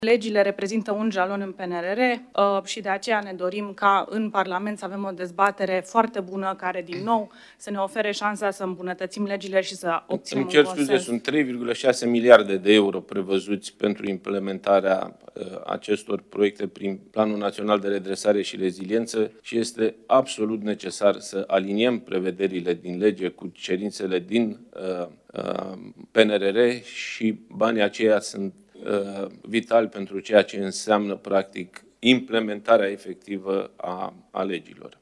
Legile reprezintă un jalon în PNRR și de aceea ne dorim ca în Parlament să avem o dezbatere foarte bună care, din nou, să ne ofere șansa să îmbunătățim legile și să obținem un consens. Îmi cer scuze, sunt 3,6 miliarde de euro prevăzuți pentru implementarea acestor proiecte prin Planul Național de Redresare și Reziliență și este absolut necesar să aliniem prevederile din lege cu cerințele din PNRR și banii aceia sunt vital pentru ceea ce înseamnă, practic, implementarea efectivă a legilor.